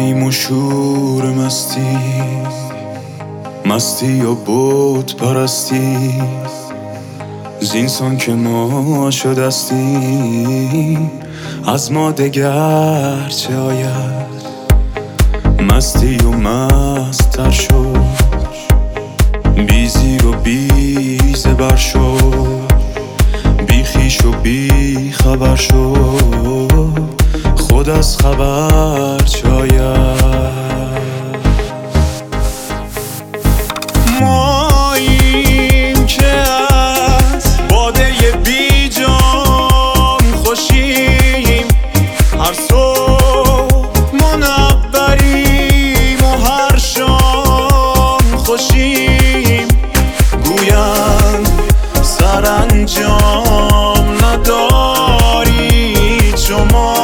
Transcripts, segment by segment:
ماییم و شور مستی، مستی یا بود پرستی، زینسان که ما شدستی، از ما دگر چه آید؟ مستی و مست تر شد، بی زیر و بی زبر شد، بی خویش و بی خبر شد، خود از خبر چه آید؟ ماییم که از باده بی جام خوشیم، هر صبح منوریم و هر شام خوشیم، گویند سرانجام ندارید شما.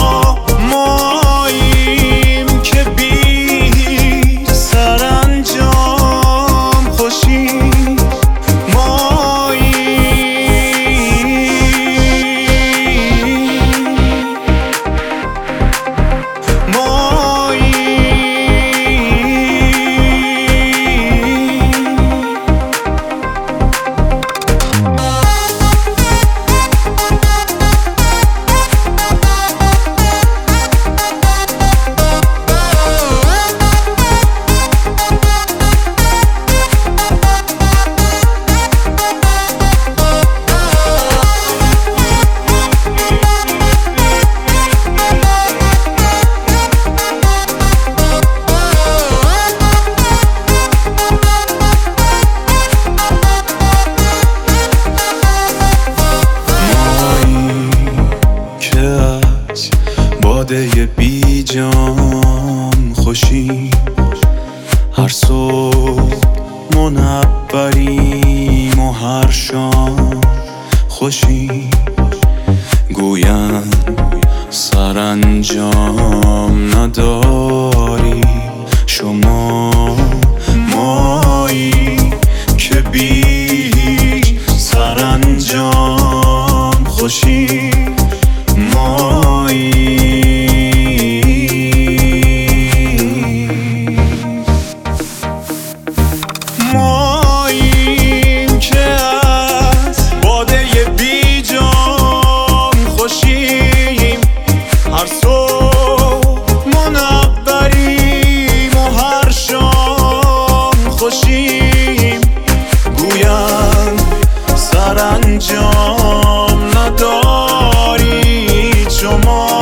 باده بی جام خوشیم، هر صبح منوریم و هر شام خوشیم، گویند سرانجام نداری شما. مایی که بی سرانجام خوشیم، مایی ماییم که از باده بی جام خوشیم، هر صبح منوریم و هر شام خوشیم، گویند سرانجام ندارید شما.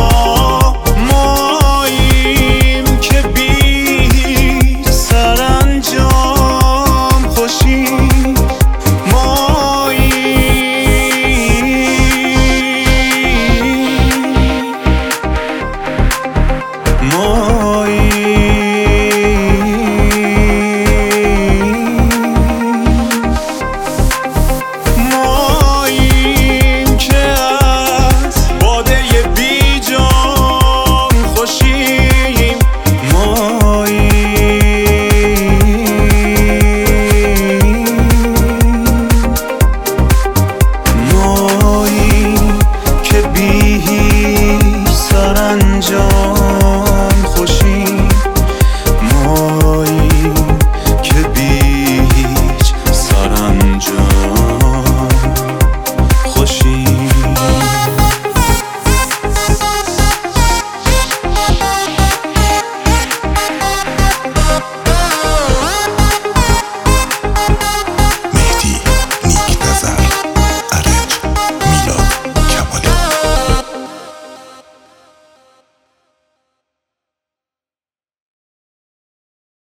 سرانجام خوشیم، مایی که بی هیچ سرانجام